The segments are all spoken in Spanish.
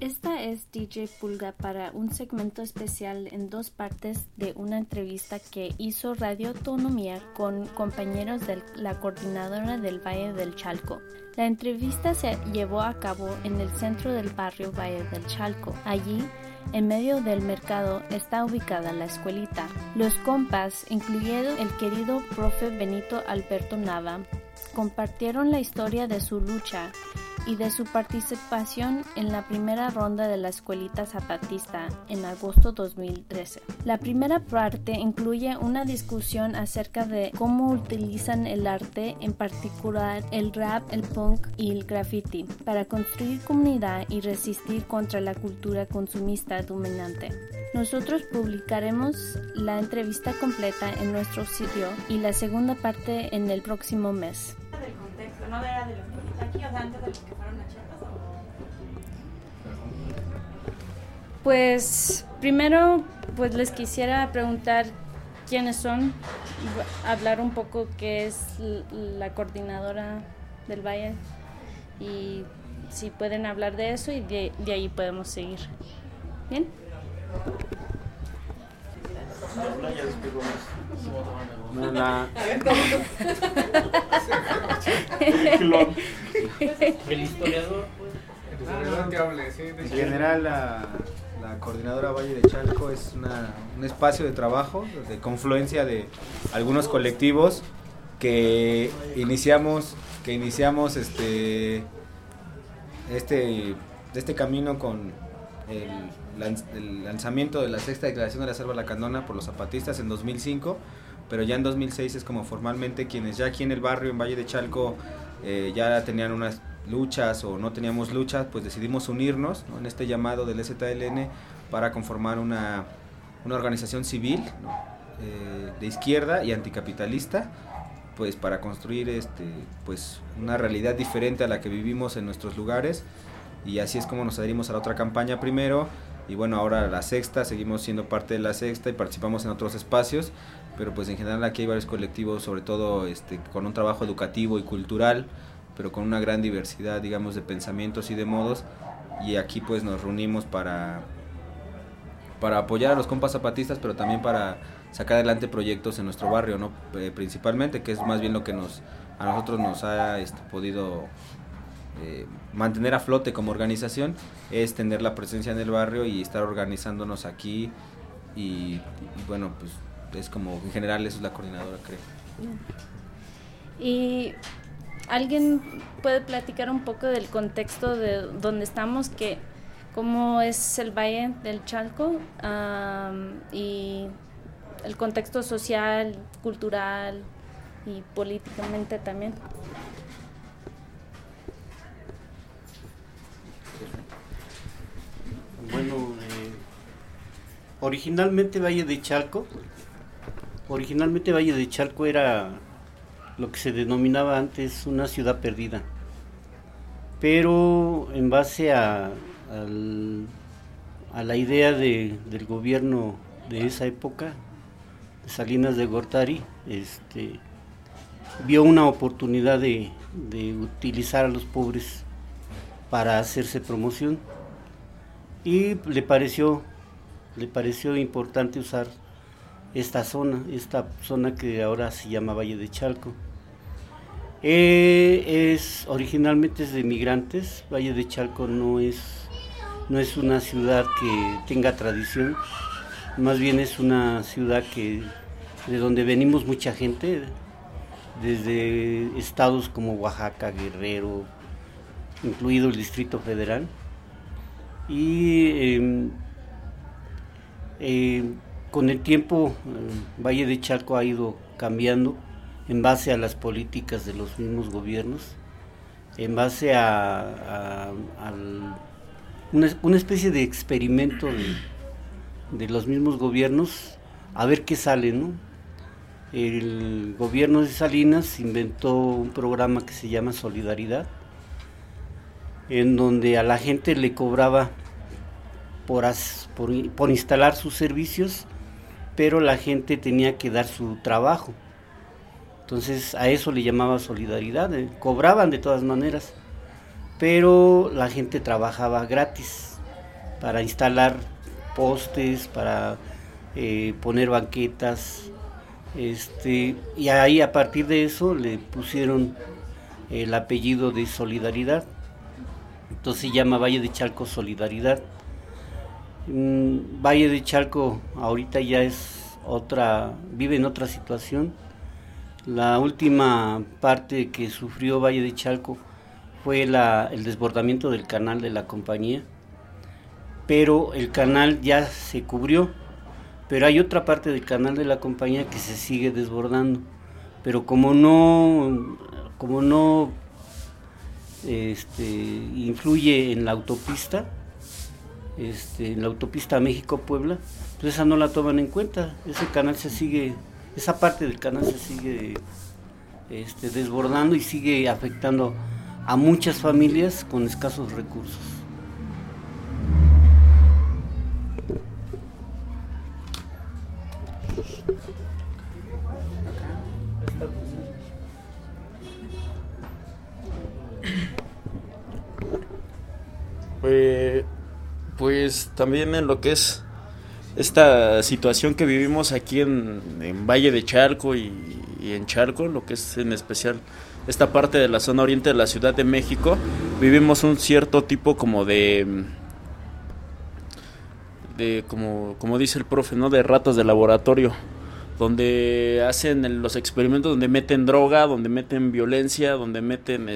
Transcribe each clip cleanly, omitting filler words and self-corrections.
Esta es DJ Pulga para un segmento especial en 2 partes de una entrevista que hizo Radio Autonomía con compañeros de la Coordinadora del Valle del Chalco. La entrevista se llevó a cabo en el centro del barrio Valle del Chalco. Allí, en medio del mercado, está ubicada la escuelita. Los compas, incluyendo el querido profe Benito Alberto Nava, compartieron la historia de su lucha y de su participación en la primera ronda de la escuelita zapatista en agosto 2013. La primera parte incluye una discusión acerca de cómo utilizan el arte, en particular el rap, el punk y el graffiti, para construir comunidad y resistir contra la cultura consumista dominante. Nosotros publicaremos la entrevista completa en nuestro sitio y la segunda parte en el próximo mes. Del contexto, no era de los que aquí, o sea, antes de los que fueron a Chiapas. Pues primero pues les quisiera preguntar quiénes son, hablar un poco qué es la coordinadora del Valle y si pueden hablar de eso y de ahí podemos seguir. ¿Bien? El historiador, que hable, sí, en general la Coordinadora Valle de Chalco es un espacio de trabajo, de confluencia de algunos colectivos que iniciamos este camino con el lanzamiento de la sexta declaración de la Selva Lacandona por los zapatistas en 2005, pero ya en 2006 es como formalmente quienes ya aquí en el barrio, en Valle de Chalco, ya tenían unas luchas o no teníamos luchas, pues decidimos unirnos, ¿no?, en este llamado del ZLN para conformar una organización civil, ¿no?, de izquierda y anticapitalista, pues para construir pues una realidad diferente a la que vivimos en nuestros lugares, y así es como nos adherimos a la otra campaña primero, y bueno, ahora la sexta, seguimos siendo parte de la sexta y participamos en otros espacios, pero pues en general aquí hay varios colectivos, sobre todo con un trabajo educativo y cultural, pero con una gran diversidad, digamos, de pensamientos y de modos, y aquí pues nos reunimos para apoyar a los compas zapatistas, pero también para sacar adelante proyectos en nuestro barrio, ¿no? Principalmente, que es más bien lo que a nosotros nos ha podido mantener a flote como organización, es tener la presencia en el barrio y estar organizándonos aquí, y bueno, pues es como, en general, eso es la coordinadora, creo. Y ¿alguien puede platicar un poco del contexto de donde estamos, cómo es el Valle del Chalco, y el contexto social, cultural y políticamente también? Bueno, originalmente Valle de Chalco era lo que se denominaba antes una ciudad perdida, pero en base a la idea del gobierno de esa época, de Salinas de Gortari, vio una oportunidad de utilizar a los pobres para hacerse promoción, y le pareció importante usar esta zona que ahora se llama Valle de Chalco. Originalmente es de migrantes. Valle de Chalco no es una ciudad que tenga tradición, más bien es una ciudad de donde venimos mucha gente, desde estados como Oaxaca, Guerrero, incluido el Distrito Federal, y con el tiempo Valle de Chalco ha ido cambiando en base a las políticas de los mismos gobiernos, en base a una especie de experimento de los mismos gobiernos, a ver qué sale, ¿no? El gobierno de Salinas inventó un programa que se llama Solidaridad, en donde a la gente le cobraba por instalar sus servicios, pero la gente tenía que dar su trabajo. Entonces a eso le llamaba solidaridad, cobraban de todas maneras, pero la gente trabajaba gratis. para instalar postes, para poner banquetas, y ahí a partir de eso le pusieron el apellido de Solidaridad. Entonces se llama Valle de Chalco Solidaridad. Valle de Chalco ahorita ya vive en otra situación. La última parte que sufrió Valle de Chalco fue el desbordamiento del canal de la compañía, pero el canal ya se cubrió, pero hay otra parte del canal de la compañía que se sigue desbordando, pero como no influye en la autopista, en la autopista México-Puebla, pues esa no la toman en cuenta. Esa parte del canal se sigue desbordando y sigue afectando a muchas familias con escasos recursos. Pues también en lo que es esta situación que vivimos aquí en Valle de Chalco y en Chalco, lo que es en especial esta parte de la zona oriente de la Ciudad de México, vivimos un cierto tipo como como dice el profe, ¿no? De ratas de laboratorio, donde hacen los experimentos, donde meten droga, donde meten violencia, donde meten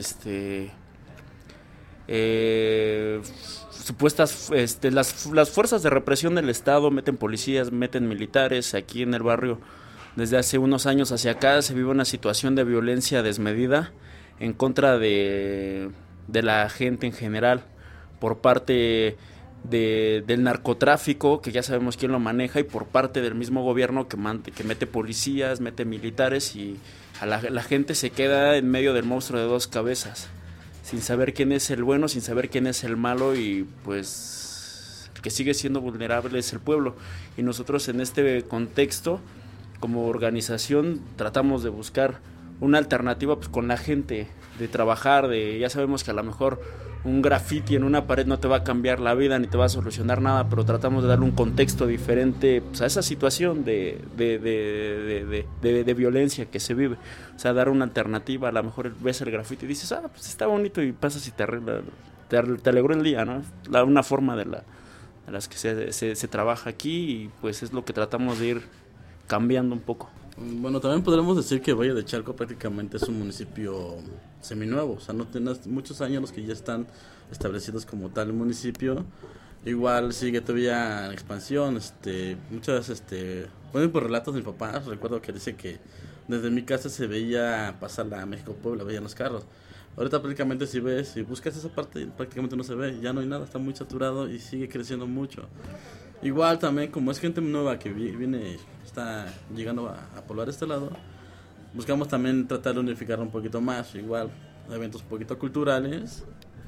supuestas las fuerzas de represión del Estado, meten policías, meten militares. Aquí en el barrio desde hace unos años hacia acá se vive una situación de violencia desmedida en contra de la gente en general, por parte del narcotráfico, que ya sabemos quién lo maneja, y por parte del mismo gobierno que mete policías, mete militares, y la gente se queda en medio del monstruo de dos cabezas, sin saber quién es el bueno, sin saber quién es el malo, y pues el que sigue siendo vulnerable es el pueblo. Y nosotros en este contexto, como organización, tratamos de buscar una alternativa pues con la gente, de trabajar, ya sabemos que a lo mejor un graffiti en una pared no te va a cambiar la vida ni te va a solucionar nada, pero tratamos de darle un contexto diferente pues, a esa situación de violencia que se vive. O sea, dar una alternativa. A lo mejor ves el graffiti y dices, pues está bonito, y pasas y te alegró el día, ¿no? Una forma de las que se trabaja aquí, y pues es lo que tratamos de ir cambiando un poco. Bueno, también podríamos decir que Valle de Chalco prácticamente es un municipio seminuevo, o sea, no tiene muchos años los que ya están establecidos como tal el municipio. Igual sigue todavía en expansión, muchas bueno, por relatos de mi papá, recuerdo que dice que desde mi casa se veía pasar la México-Puebla, veían los carros. Ahorita prácticamente si buscas esa parte, prácticamente no se ve, ya no hay nada, está muy saturado y sigue creciendo mucho. Igual también, como es gente nueva que está llegando a poblar este lado, buscamos también tratar de unificar un poquito más, igual eventos un poquito culturales,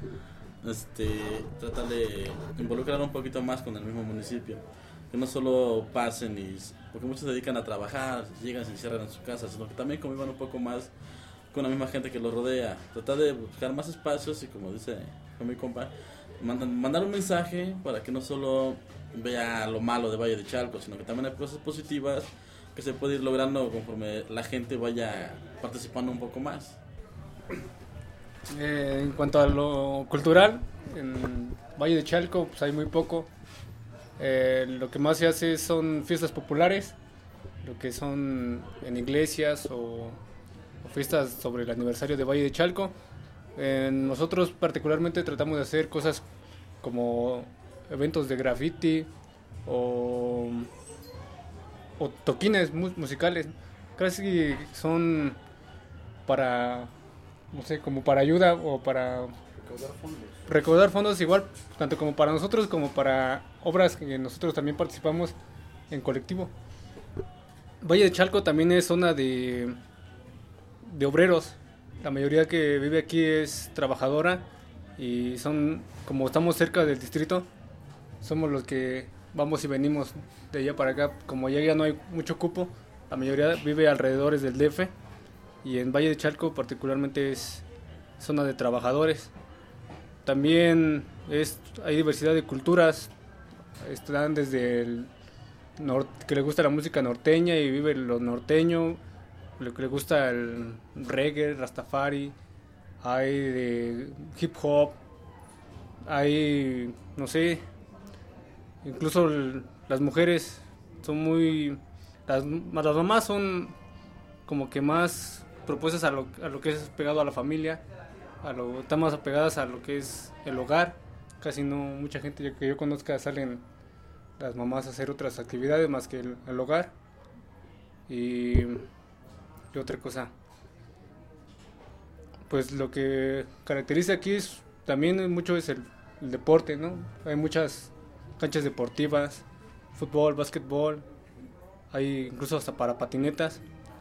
tratar de involucrar un poquito más con el mismo municipio, que no solo pasen porque muchos se dedican a trabajar, llegan y se encierran en su casa, sino que también convivan un poco más con la misma gente que los rodea, tratar de buscar más espacios y, como dice mi compa, mandar un mensaje para que no solo vea lo malo de Valle de Chalco, sino que también hay cosas positivas que se puede ir logrando conforme la gente vaya participando un poco más. En cuanto a lo cultural, en Valle de Chalco pues hay muy poco. Lo que más se hace son fiestas populares, lo que son en iglesias o fiestas sobre el aniversario de Valle de Chalco. Nosotros particularmente tratamos de hacer cosas como eventos de graffiti o toquines musicales. Casi son para, no sé, como para ayuda o para recaudar fondos, igual tanto como para nosotros como para obras que nosotros también participamos en colectivo. Valle de Chalco también es zona de obreros. La mayoría que vive aquí es trabajadora, y como estamos cerca del distrito, somos los que vamos y venimos de allá para acá. Como ya no hay mucho cupo, la mayoría vive alrededor del DF, y en Valle de Chalco particularmente es zona de trabajadores. También hay diversidad de culturas, Están desde el que le gusta la música norteña y vive lo norteño, lo que le gusta el reggae, rastafari, hay de hip hop, hay, no sé, incluso las mujeres son las mamás son como que más propuestas a lo que es pegado a la familia, están más apegadas a lo que es el hogar. Casi no, mucha gente que yo conozca salen las mamás a hacer otras actividades más que el hogar. Y otra cosa, pues lo que caracteriza aquí también mucho es el deporte, ¿no? Hay muchas canchas deportivas, fútbol, básquetbol, hay incluso hasta para patinetas.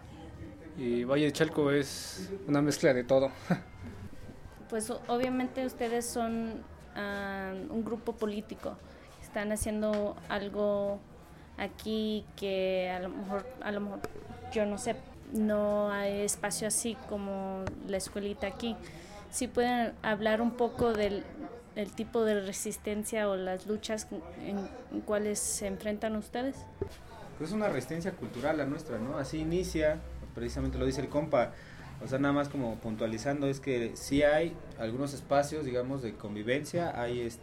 Y Valle de Chalco es una mezcla de todo. Pues obviamente ustedes son un grupo político, están haciendo algo aquí que a lo mejor yo no sé, no hay espacio así como la escuelita aquí. ¿Sí pueden hablar un poco del tipo de resistencia o las luchas en cuales se enfrentan ustedes? Pues es una resistencia cultural la nuestra, ¿no? Así inicia, precisamente lo dice el compa. O sea, nada más como puntualizando, es que sí hay algunos espacios, digamos, de convivencia,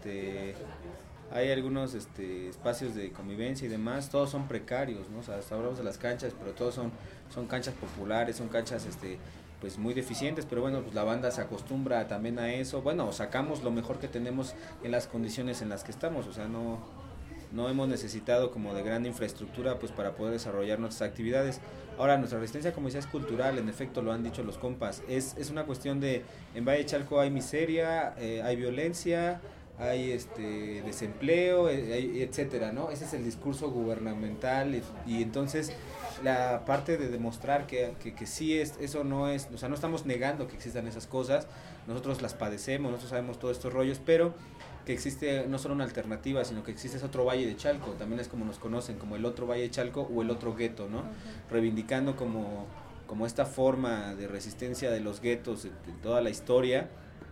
hay algunos espacios de convivencia y demás, todos son precarios, ¿no? O sea, hasta hablamos de las canchas, pero todos son canchas populares, son canchas pues muy deficientes, pero bueno, pues la banda se acostumbra también a eso. Bueno, sacamos lo mejor que tenemos en las condiciones en las que estamos, o sea, no hemos necesitado como de gran infraestructura pues para poder desarrollar nuestras actividades. Ahora, nuestra resistencia, como decía, es cultural, en efecto lo han dicho los compas, es una cuestión de, en Valle de Chalco hay miseria, hay violencia, hay desempleo, etcétera, ¿no? Ese es el discurso gubernamental y entonces la parte de demostrar que sí eso no es, o sea, no estamos negando que existan esas cosas, nosotros las padecemos, nosotros sabemos todos estos rollos, pero que existe no solo una alternativa, sino que existe otro Valle de Chalco, también es como nos conocen, como el otro Valle de Chalco o el otro gueto, ¿no? Uh-huh. Reivindicando como esta forma de resistencia de los guetos de toda la historia,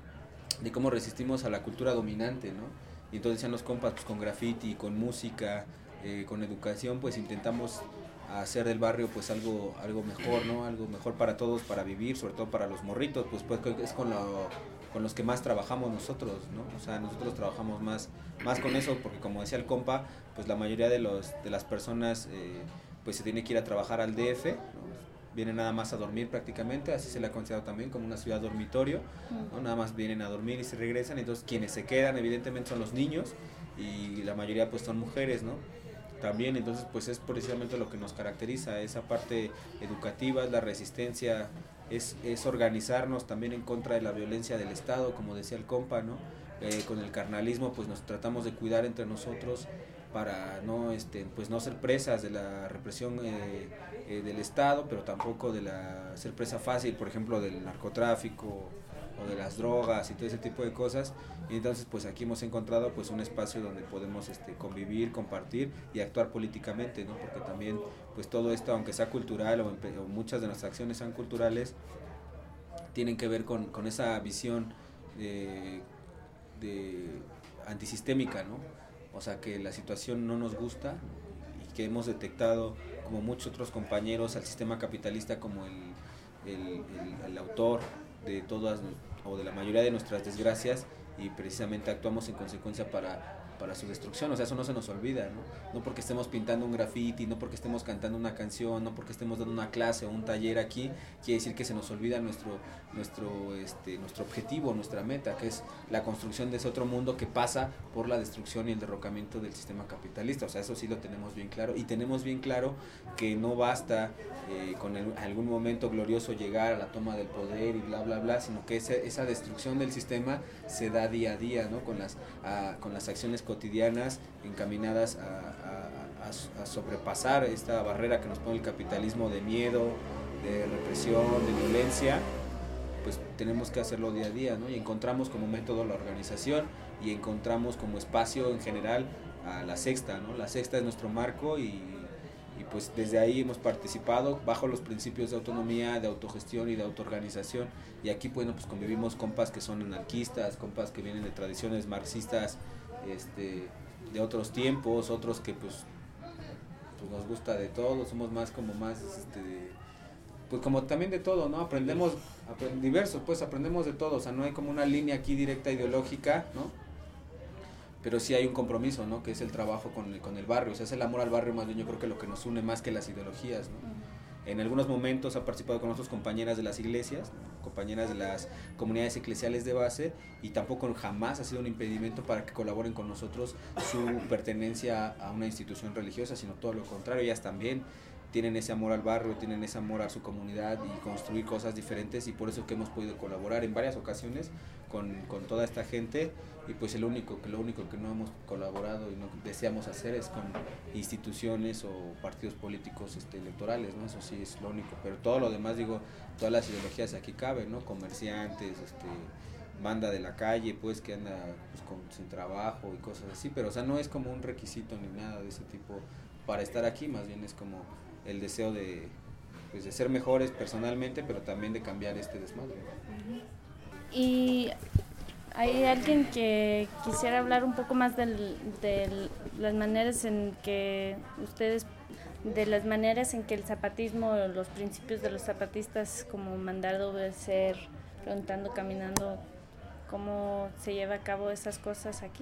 de cómo resistimos a la cultura dominante, ¿no? Y entonces decían los compas, pues con graffiti, con música, con educación, pues intentamos hacer del barrio pues algo mejor, ¿no? Algo mejor para todos, para vivir, sobre todo para los morritos, pues es con los que más trabajamos nosotros, ¿no? O sea, nosotros trabajamos más con eso, porque como decía el compa, pues la mayoría de las personas pues se tiene que ir a trabajar al DF, ¿no? Vienen nada más a dormir prácticamente, así se le ha considerado también como una ciudad dormitorio, ¿no? Nada más vienen a dormir y se regresan, entonces quienes se quedan evidentemente son los niños y la mayoría pues son mujeres, ¿no? También, entonces pues es precisamente lo que nos caracteriza, esa parte educativa, es la resistencia, es organizarnos también en contra de la violencia del Estado, como decía el compa, ¿no? Con el carnalismo pues nos tratamos de cuidar entre nosotros para no pues no ser presas de la represión del Estado, pero tampoco de ser presa fácil, por ejemplo, del narcotráfico o de las drogas y todo ese tipo de cosas. Y entonces pues aquí hemos encontrado pues un espacio donde podemos convivir, compartir y actuar políticamente, ¿no? Porque también pues todo esto, aunque sea cultural o muchas de nuestras acciones sean culturales, tienen que ver con esa visión de antisistémica, ¿no? O sea, que la situación no nos gusta y que hemos detectado, como muchos otros compañeros, al sistema capitalista como el autor de todas o de la mayoría de nuestras desgracias, y precisamente actuamos en consecuencia para su destrucción. O sea, eso no se nos olvida, ¿no? No porque estemos pintando un graffiti, no porque estemos cantando una canción, no porque estemos dando una clase o un taller aquí, quiere decir que se nos olvida nuestro objetivo, nuestra meta, que es la construcción de ese otro mundo que pasa por la destrucción y el derrocamiento del sistema capitalista. O sea, eso sí lo tenemos bien claro, y tenemos bien claro que no basta con algún momento glorioso llegar a la toma del poder y bla bla bla, sino que esa destrucción del sistema se da día a día, ¿no? Con las acciones cotidianas encaminadas a sobrepasar esta barrera que nos pone el capitalismo de miedo, de represión, de violencia. Pues tenemos que hacerlo día a día, ¿no? Y encontramos como método la organización y encontramos como espacio en general a la Sexta, ¿no? La Sexta es nuestro marco y pues desde ahí hemos participado bajo los principios de autonomía, de autogestión y de autoorganización, y aquí bueno, pues convivimos compas que son anarquistas, compas que vienen de tradiciones marxistas otros tiempos, otros que pues nos gusta de todo, somos más pues como también de todo, ¿no? Diversos, pues aprendemos de todo, o sea, no hay como una línea aquí directa ideológica, ¿no? Pero sí hay un compromiso, ¿no? Que es el trabajo con el barrio, o sea, es el amor al barrio más bien, yo creo que lo que nos une más que las ideologías, ¿no? En algunos momentos ha participado con otras compañeras de las iglesias, ¿no? Compañeras de las comunidades eclesiales de base, y tampoco jamás ha sido un impedimento para que colaboren con nosotros su pertenencia a una institución religiosa, sino todo lo contrario, ellas también tienen ese amor al barrio, tienen ese amor a su comunidad y construir cosas diferentes, y por eso que hemos podido colaborar en varias ocasiones con toda esta gente. Y pues lo único que no hemos colaborado y no deseamos hacer es con instituciones o partidos políticos electorales, ¿no? Eso sí es lo único, pero todo lo demás, digo, todas las ideologías aquí caben, ¿no? Comerciantes, banda de la calle, pues, que anda pues, sin trabajo y cosas así, pero o sea, no es como un requisito ni nada de ese tipo para estar aquí, más bien es como el deseo de ser mejores personalmente, pero también de cambiar este desmadre, ¿no? Y ¿hay alguien que quisiera hablar un poco más de las maneras en que el zapatismo, los principios de los zapatistas, como mandar, obedecer, preguntando, caminando, cómo se lleva a cabo esas cosas aquí?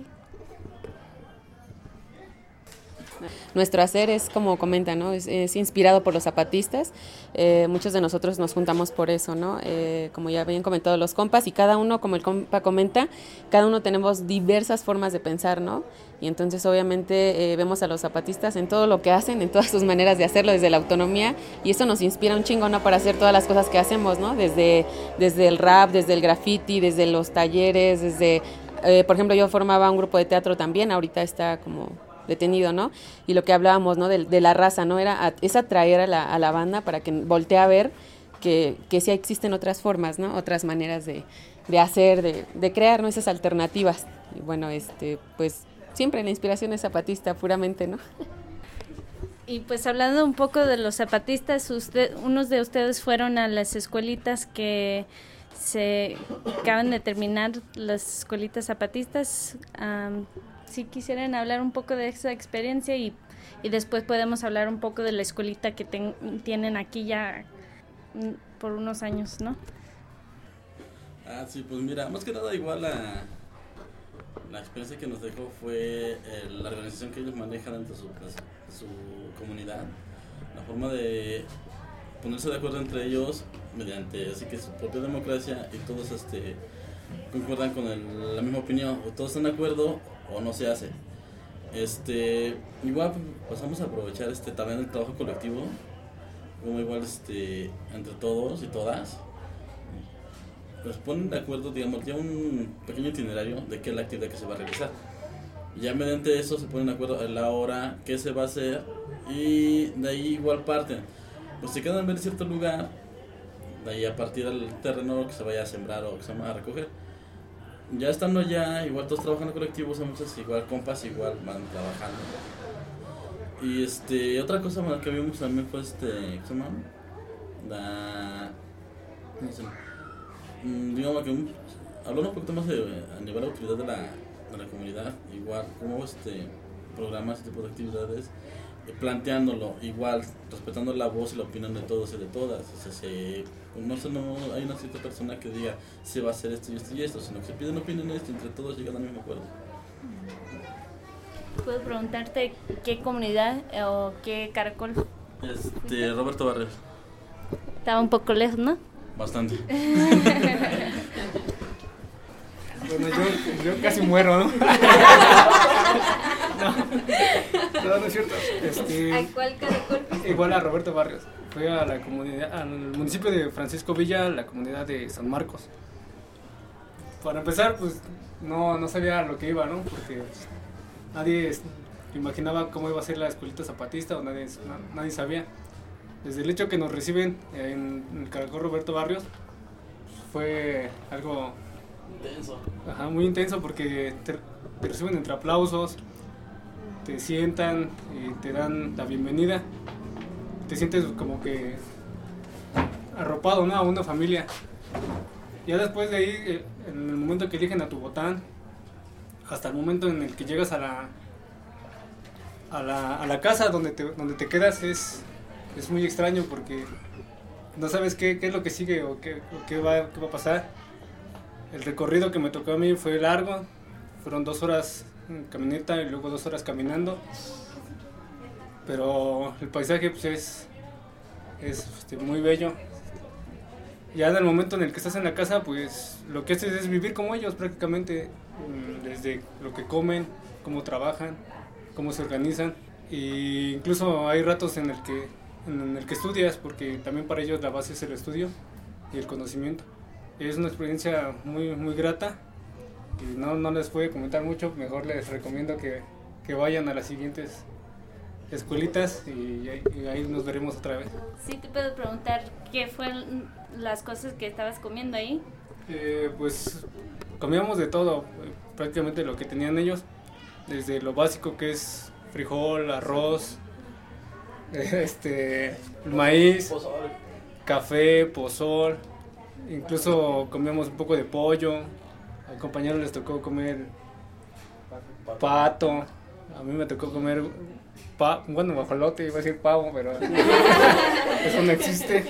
Nuestro hacer es, como comenta, ¿no? Es inspirado por los zapatistas. Muchos de nosotros nos juntamos por eso, ¿no? Como ya habían comentado los compas, y cada uno, como el compa comenta, cada uno tenemos diversas formas de pensar, ¿no? Y entonces obviamente vemos a los zapatistas en todo lo que hacen, en todas sus maneras de hacerlo, desde la autonomía, y eso nos inspira un chingo, ¿no? Para hacer todas las cosas que hacemos, ¿no? Desde el rap, desde el graffiti, desde los talleres, por ejemplo, yo formaba un grupo de teatro también, ahorita está como detenido, ¿no? Y lo que hablábamos, ¿no? De la raza, ¿no? Es atraer a la banda para que voltee a ver que sí existen otras formas, ¿no? Otras maneras de hacer, de crear, ¿no? Esas alternativas. Y bueno, pues siempre la inspiración es zapatista, puramente, ¿no? Y pues hablando un poco de los zapatistas, unos de ustedes fueron a las escuelitas que se acaban de terminar, las escuelitas zapatistas. Si quisieran hablar un poco de esa experiencia y después podemos hablar un poco de la escuelita que tienen aquí ya por unos años, ¿no? Sí, pues mira, más que nada igual la experiencia que nos dejó fue la organización que ellos manejan entre su comunidad, la forma de ponerse de acuerdo entre ellos mediante así que su propia democracia, y todos concuerdan con la misma opinión, o todos están de acuerdo o no se hace. Igual pasamos a aprovechar también el trabajo colectivo, como igual entre todos y todas pues ponen de acuerdo, digamos, ya un pequeño itinerario de qué es la actividad que se va a realizar. Ya mediante eso se ponen de acuerdo en la hora, qué se va a hacer, y de ahí igual parten. Pues se quedan en ver cierto lugar, de ahí a partir del terreno que se vaya a sembrar o que se va a recoger. Ya estando allá, igual todos trabajando colectivos, muchos igual compas igual van trabajando. Y otra cosa más que vimos también fue ¿qué se llama? Digamos que hablando un poquito más a nivel de utilidad de la comunidad, igual como programas, tipo de actividades, planteándolo igual, respetando la voz y la opinión de todos y de todas. O sea, no hay una cierta persona que diga se va a hacer esto y esto y esto, sino que se piden opiniones y entre todos llegan al mismo acuerdo. ¿Puedo preguntarte qué comunidad o qué caracol? Roberto Barrios. Estaba un poco lejos, ¿no? Bastante. Bueno, yo casi muero, ¿no? No es cierto. ¿A cuál caracol? Igual a Roberto Barrios. Fui a la comunidad, al municipio de Francisco Villa, la comunidad de San Marcos. Para empezar, pues no sabía lo que iba, ¿no? Porque nadie imaginaba cómo iba a ser la escuelita zapatista, o nadie sabía. Desde el hecho que nos reciben en el caracol Roberto Barrios, fue algo intenso. Ajá, muy intenso, porque te reciben entre aplausos, te sientan y te dan la bienvenida. Te sientes como que arropado, ¿no? A una familia. Ya después de ahí, en el momento que eligen a tu botán, hasta el momento en el que llegas a a la casa donde te quedas es muy extraño porque no sabes qué es lo que sigue o qué va a pasar. El recorrido que me tocó a mí fue largo, fueron 2 horas en camioneta y luego 2 horas caminando, pero el paisaje pues es muy bello. Ya en el momento en el que estás en la casa, pues lo que haces es vivir como ellos prácticamente, desde lo que comen, cómo trabajan, cómo se organizan, e incluso hay ratos en el que estudias, porque también para ellos la base es el estudio y el conocimiento. Es una experiencia muy, muy grata y no les puedo comentar mucho, mejor les recomiendo que vayan a las siguientes escuelitas y ahí nos veremos otra vez. Sí, te puedo preguntar qué fueron las cosas que estabas comiendo ahí. Pues comíamos de todo, prácticamente lo que tenían ellos, desde lo básico que es frijol, arroz, maíz, café, pozol, incluso comíamos un poco de pollo. A compañeros les tocó comer pato, a mí me tocó comer guajolote, iba a decir pavo, pero eso no existe.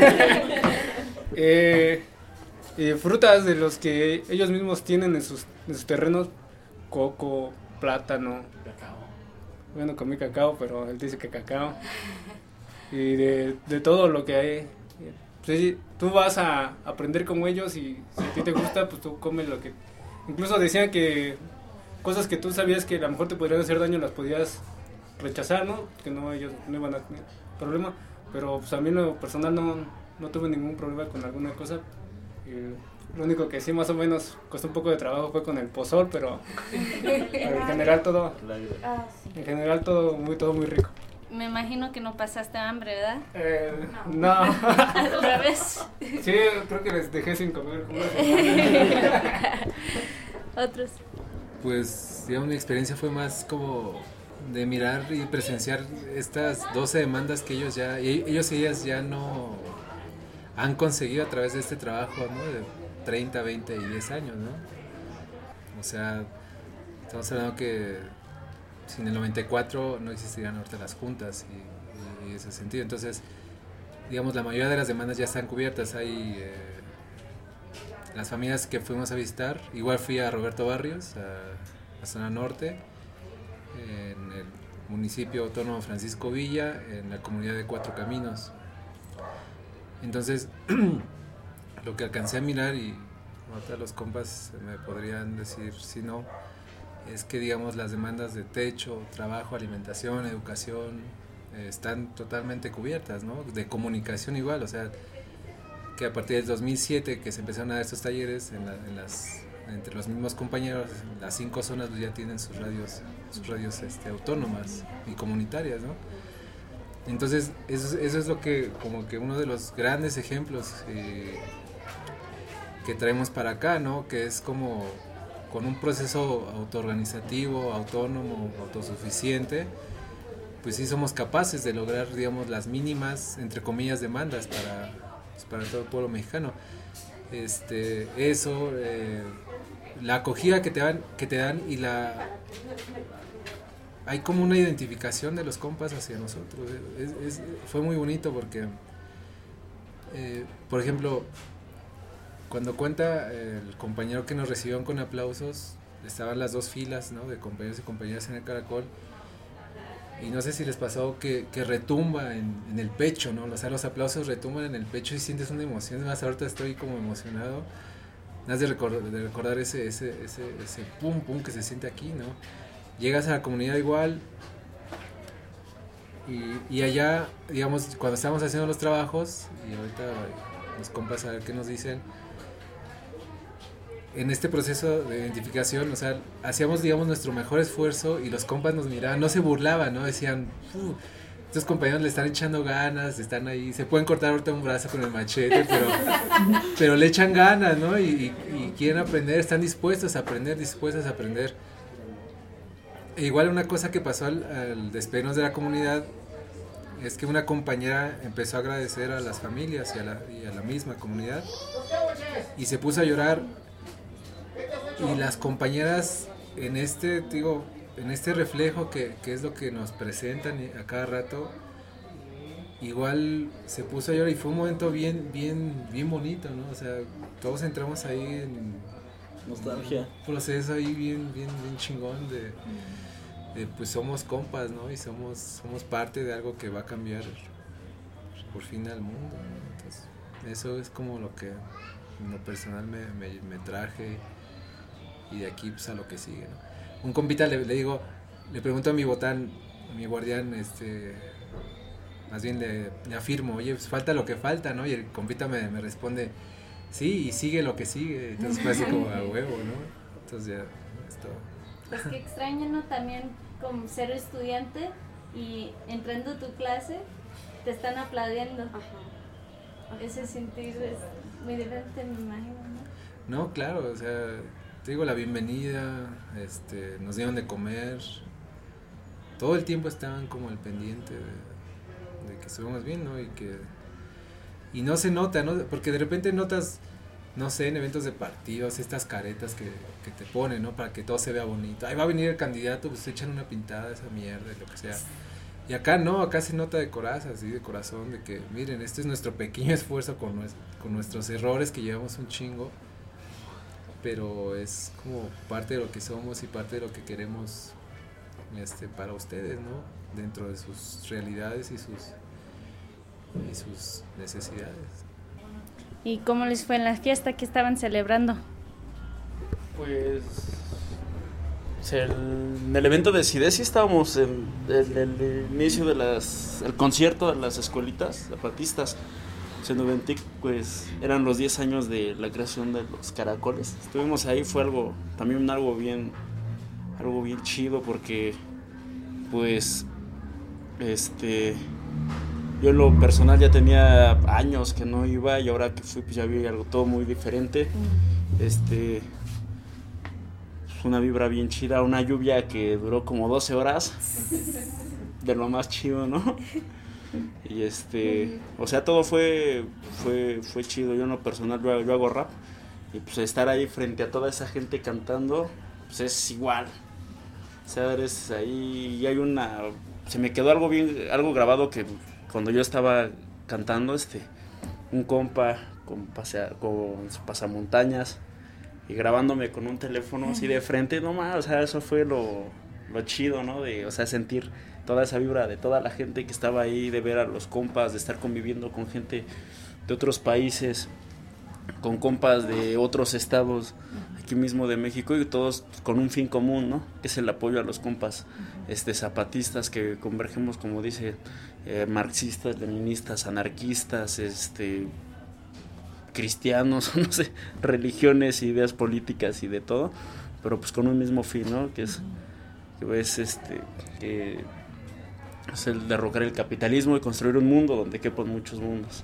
Y frutas de los que ellos mismos tienen en sus terrenos, coco, plátano. Bueno, comí cacao, pero él dice que cacao. Y de todo lo que hay. Pues, tú vas a aprender como ellos y si a ti te gusta, pues tú comes lo que... Incluso decían que cosas que tú sabías que a lo mejor te podrían hacer daño las podías rechazar, ¿no? Que no, ellos no iban a tener problema. Pero pues a mí en lo personal no tuve ningún problema con alguna cosa. Lo único que sí más o menos costó un poco de trabajo fue con el pozol, pero en general todo muy rico. Me imagino que no pasaste hambre, ¿verdad? No. ¿Otra vez? Sí, creo que les dejé sin comer. Otros. Pues, digamos, mi experiencia fue más como de mirar y presenciar estas 12 demandas que ellos y ellas ya no han conseguido a través de este trabajo, ¿no? De 30, 20 y 10 años, ¿no? O sea, estamos hablando que sin el 94 no existirían ahorita las juntas y ese sentido. Entonces, digamos, la mayoría de las demandas ya están cubiertas. Hay las familias que fuimos a visitar, igual fui a Roberto Barrios, a la zona norte, en el municipio autónomo Francisco Villa, en la comunidad de Cuatro Caminos. Entonces, lo que alcancé a mirar, y ahorita los compas me podrían decir si no, es que, digamos, las demandas de techo, trabajo, alimentación, educación están totalmente cubiertas, ¿no? De comunicación igual, o sea, que a partir del 2007 que se empezaron a dar estos talleres entre los mismos compañeros, las 5 zonas ya tienen sus radios autónomas y comunitarias, ¿no? Entonces eso es lo que, como que uno de los grandes ejemplos que traemos para acá, ¿no? Que es como con un proceso autoorganizativo, autónomo, autosuficiente, pues sí somos capaces de lograr, digamos, las mínimas, entre comillas, demandas para todo el pueblo mexicano. La acogida que te dan y hay como una identificación de los compas hacia nosotros. Fue muy bonito porque, por ejemplo, cuando cuenta el compañero que nos recibieron con aplausos, estaban las 2 filas, ¿no? De compañeros y compañeras en el caracol, y no sé si les pasó que retumba en el pecho, ¿no? O sea, los aplausos retumban en el pecho y sientes una emoción. Además, ahorita estoy como emocionado, más de recordar ese pum pum que se siente aquí, ¿no? Llegas a la comunidad igual, y allá, digamos, cuando estábamos haciendo los trabajos, y ahorita los compas a ver qué nos dicen, en este proceso de identificación, o sea, hacíamos, digamos, nuestro mejor esfuerzo y los compas nos miraban, no se burlaban, ¿no? Decían, estos compañeros le están echando ganas, están ahí, se pueden cortar ahorita un brazo con el machete, pero le echan ganas, ¿no? Y quieren aprender, están dispuestos a aprender. E igual una cosa que pasó al despedirnos de la comunidad es que una compañera empezó a agradecer a las familias y a la misma comunidad y se puso a llorar, y las compañeras en en este reflejo que es lo que nos presentan a cada rato, igual se puso a llorar y fue un momento bien bonito, ¿no? O sea, todos entramos ahí en nostalgia, un proceso ahí bien chingón de pues somos compas, ¿no? Y somos parte de algo que va a cambiar por fin al mundo, ¿no? Entonces, eso es como lo que en lo personal me traje, y de aquí pues a lo que sigue, ¿no? Un compita le pregunto a mi botán, a mi guardián, más bien le afirmo, oye, pues falta lo que falta, ¿no? Y el compita me responde, sí, y sigue lo que sigue. Entonces fue así como a huevo, ¿no? Entonces ya, esto. Pues que extraño, ¿no? También como ser estudiante y entrando a tu clase te están aplaudiendo. Ajá. Ese sentir es muy diferente, me imagino, ¿no? No, claro, o sea, te digo, la bienvenida, nos dieron de comer, todo el tiempo estaban como al pendiente de que estuvimos bien, ¿no? Y no se nota, ¿no? Porque de repente notas, no sé, en eventos de partidos, estas caretas que te ponen, ¿no? Para que todo se vea bonito. Ahí va a venir el candidato, pues echan una pintada, esa mierda, lo que sea. Y acá no, acá se nota de corazón, así de corazón, de que miren, este es nuestro pequeño esfuerzo con nuestros errores que llevamos un chingo, pero es como parte de lo que somos y parte de lo que queremos para ustedes, ¿no? Dentro de sus realidades y sus necesidades. ¿Y cómo les fue en la fiesta que estaban celebrando? Pues en el evento de CIDESI estábamos en el inicio el concierto de las escuelitas zapatistas. En Noventic, pues eran los 10 años de la creación de los caracoles. Estuvimos ahí, fue algo bien chido, porque pues yo en lo personal ya tenía años que no iba, y ahora que fui pues ya vi algo todo muy diferente. Una vibra bien chida, una lluvia que duró como 12 horas, de lo más chido, ¿no? Y o sea, todo fue chido. Yo en lo personal yo hago rap, y pues estar ahí frente a toda esa gente cantando, pues es igual. O sea, eres ahí y hay se me quedó algo grabado, que cuando yo estaba cantando, un compa con su pasamontañas y grabándome con un teléfono así de frente, no más, o sea, eso fue lo chido, ¿no? O sea, sentir toda esa vibra de toda la gente que estaba ahí, de ver a los compas, de estar conviviendo con gente de otros países, con compas de otros estados, aquí mismo de México, y todos con un fin común, ¿no? Que es el apoyo a los compas zapatistas, que convergemos, como dice, marxistas, leninistas, anarquistas, cristianos, no sé, religiones, ideas políticas y de todo, pero pues con un mismo fin, ¿no? Que es el derrocar el capitalismo y construir un mundo donde quepan muchos mundos.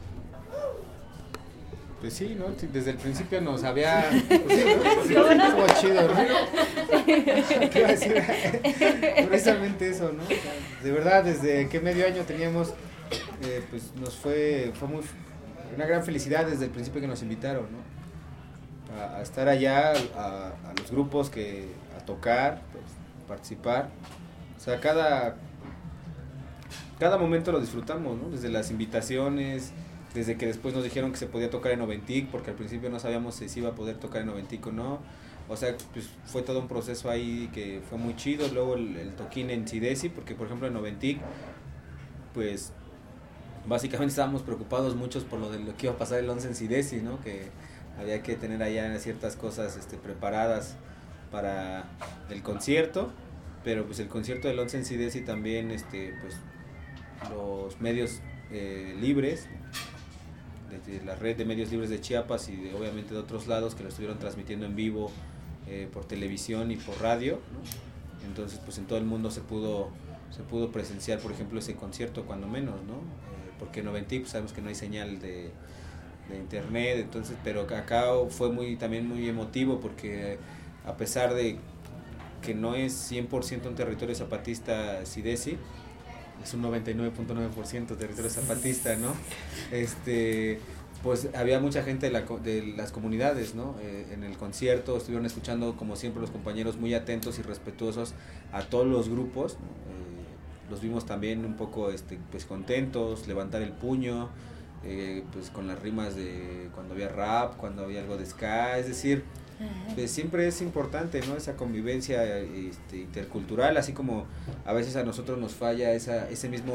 Pues sí, ¿no? Desde el principio nos había... Pues sí, ¿no? Estuvo chido, ¿no? ¿Qué iba a decir? Precisamente eso, ¿no? O sea, de verdad, desde que medio año teníamos, pues fue muy una gran felicidad desde el principio que nos invitaron, ¿no? A estar allá, a los grupos a tocar, pues, participar. O sea, cada momento lo disfrutamos, ¿no? Desde las invitaciones, desde que después nos dijeron que se podía tocar en Noventic, porque al principio no sabíamos si se iba a poder tocar en Noventic o no. O sea, pues fue todo un proceso ahí que fue muy chido. Luego el toquín en CIDESI, porque por ejemplo en Noventic, pues básicamente estábamos preocupados muchos por lo que iba a pasar el 11 en CIDESI, ¿no? Que había que tener allá ciertas cosas preparadas para el concierto, pero pues el concierto del 11 en CIDESI también, pues los medios libres, desde la red de medios libres de Chiapas y obviamente de otros lados, que lo estuvieron transmitiendo en vivo por televisión y por radio, ¿no? Entonces pues en todo el mundo se pudo presenciar, por ejemplo, ese concierto, cuando menos, ¿no? Porque en Noventic pues, sabemos que no hay señal de internet, entonces, pero acá fue también muy emotivo, porque a pesar de que no es 100% un territorio zapatista CIDESI, es un 99.9% territorio zapatista, ¿no? pues había mucha gente de las comunidades, ¿no? En el concierto estuvieron escuchando, como siempre, los compañeros muy atentos y respetuosos a todos los grupos, ¿no? Los vimos también un poco pues contentos, levantar el puño, pues con las rimas de cuando había rap, cuando había algo de ska, es decir, pues siempre es importante, ¿no? Esa convivencia intercultural, así como a veces a nosotros nos falla esa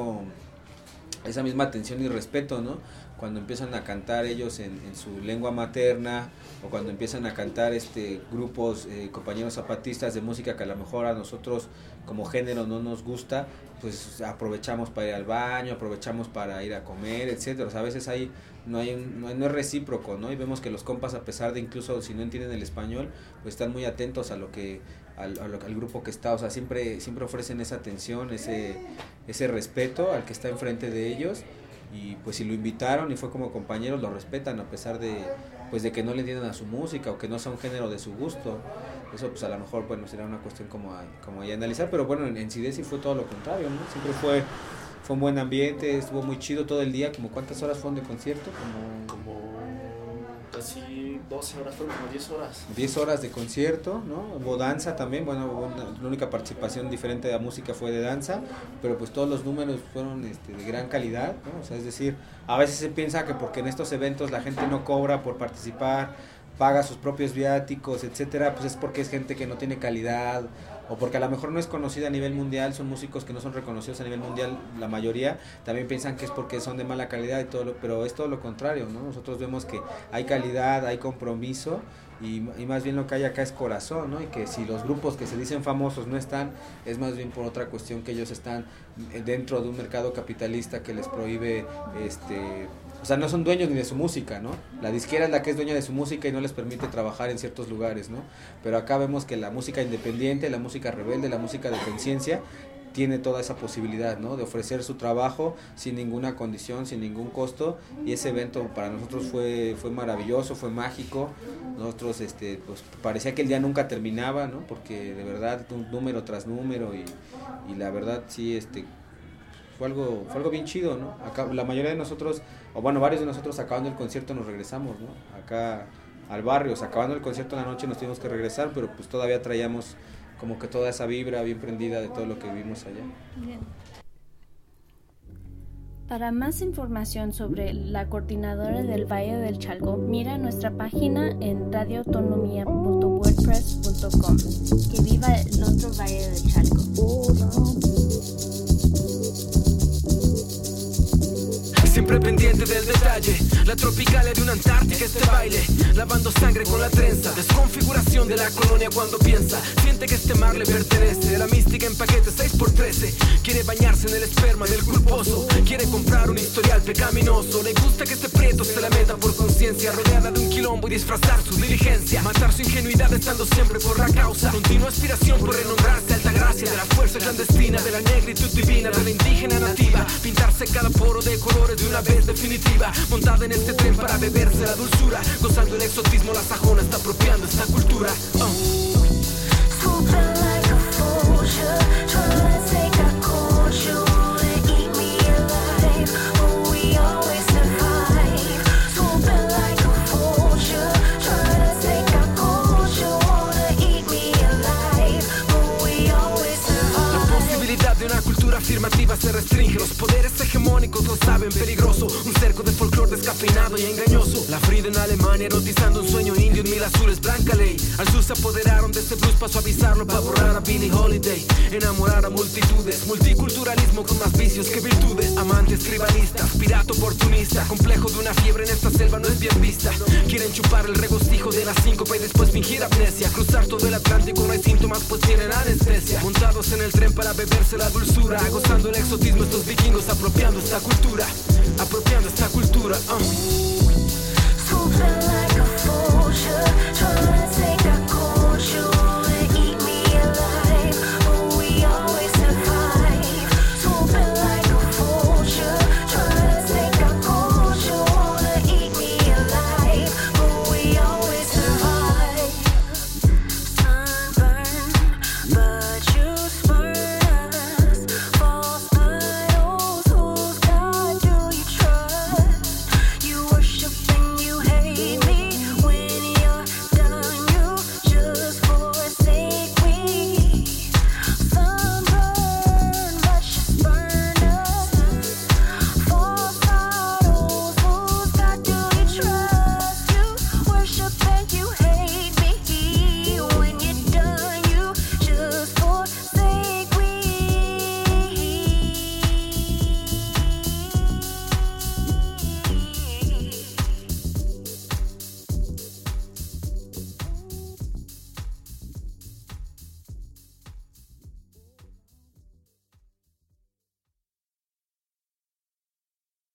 misma atención y respeto, ¿no? Cuando empiezan a cantar ellos en su lengua materna, o cuando empiezan a cantar grupos, compañeros zapatistas de música que a lo mejor a nosotros como género no nos gusta, pues aprovechamos para ir al baño, aprovechamos para ir a comer, etcétera. O sea, a veces ahí no es recíproco, ¿no? Y vemos que los compas, a pesar de incluso si no entienden el español, pues están muy atentos a lo que al grupo que está, o sea, siempre ofrecen esa atención, ese respeto al que está enfrente de ellos, y pues si lo invitaron y fue como compañeros, lo respetan a pesar de que no le entiendan a su música o que no sea un género de su gusto. Eso pues a lo mejor bueno será una cuestión como ahí analizar, pero bueno, en CIDESI fue todo lo contrario, ¿no? Siempre fue un buen ambiente, estuvo muy chido todo el día. ¿Como cuántas horas fueron de concierto? Como casi 12 horas, fueron como 10 horas. 10 horas de concierto, ¿no? Hubo danza también, bueno, la única participación diferente de la música fue de danza, pero pues todos los números fueron de gran calidad, ¿no? O sea, es decir, a veces se piensa que porque en estos eventos la gente no cobra por participar, paga sus propios viáticos, etcétera, pues es porque es gente que no tiene calidad, o porque a lo mejor no es conocida a nivel mundial, son músicos que no son reconocidos a nivel mundial, la mayoría también piensan que es porque son de mala calidad y todo, pero es todo lo contrario, ¿no? Nosotros vemos que hay calidad, hay compromiso, y más bien lo que hay acá es corazón, ¿no? Y que si los grupos que se dicen famosos no están, es más bien por otra cuestión, que ellos están dentro de un mercado capitalista que les prohíbe, o sea, no son dueños ni de su música, ¿no? La disquera es la que es dueña de su música y no les permite trabajar en ciertos lugares, ¿no? Pero acá vemos que la música independiente, la música rebelde, la música de conciencia tiene toda esa posibilidad, ¿no? De ofrecer su trabajo sin ninguna condición, sin ningún costo, y ese evento para nosotros fue maravilloso, fue mágico. Nosotros pues parecía que el día nunca terminaba, ¿no? Porque de verdad número tras número, y la verdad sí fue algo bien chido, ¿no? Acá la mayoría de nosotros, o bueno, varios de nosotros acabando el concierto nos regresamos, ¿no? Acá al barrio, o sea, acabando el concierto en la noche nos tuvimos que regresar, pero pues todavía traíamos como que toda esa vibra bien prendida de todo lo que vivimos allá. Bien. Para más información sobre la Coordinadora del Valle del Chalco, mira nuestra página en radioautonomia.wordpress.com. Que viva nuestro Valle del Chalco. Siempre pendiente del detalle, la tropical de una Antártica, este baile, lavando sangre con la trenza, desconfiguración de la colonia cuando piensa, siente que este mar le pertenece, la mística en paquete 6x13, quiere bañarse en el esperma del culposo, quiere comprar un historial pecaminoso, le gusta que este prieto se la meta por conciencia, rodeada de un quilombo y disfrazar su diligencia, matar su ingenuidad estando siempre por la causa, continua aspiración por renombrarse alta gracia, de la fuerza clandestina, de la negritud divina, de la indígena nativa, pintarse cada poro de colores de una vez definitiva, montada en este tren para beberse la dulzura, gozando el exotismo, la sajona está apropiando esta cultura. Afirmativa se restringe, los poderes hegemónicos lo saben peligroso, un cerco de folclore descafeinado y engañoso, la Frida en Alemania erotizando un sueño indio en mil azules, blanca ley, al sur se apoderaron de este blues para suavizarlo, para borrar a Billie Holiday, enamorar a multitudes, multiculturalismo con más vicios que virtudes, amantes tribalistas, pirata oportunista, complejo de una fiebre en esta selva no es bien vista, quieren chupar el regocijo de la síncopa y después fingir amnesia, cruzar todo el Atlántico no hay síntomas pues tienen anestesia, montados en el tren para beberse la dulzura, gozando el exotismo estos vikingos apropiando esta cultura, apropiando esta cultura. Swooping like a vulture, trying to take